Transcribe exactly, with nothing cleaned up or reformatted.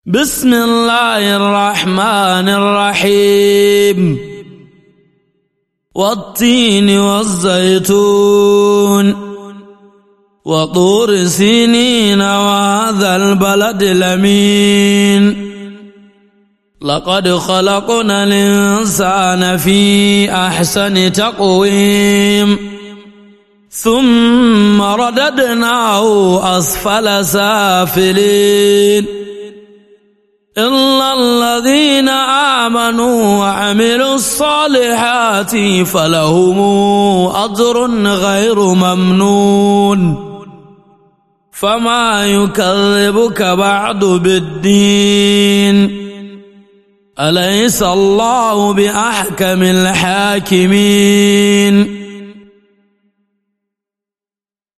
بسم الله الرحمن الرحيم والتين والزيتون وطور سينين وهذا البلد الأمين لقد خلقنا الإنسان في أحسن تقويم ثم رددناه أسفل سافلين إلا الذين آمنوا وعملوا الصالحات فلهم أجر غير ممنون فما يكذبك بعد بالدين أليس الله بأحكم الحاكمين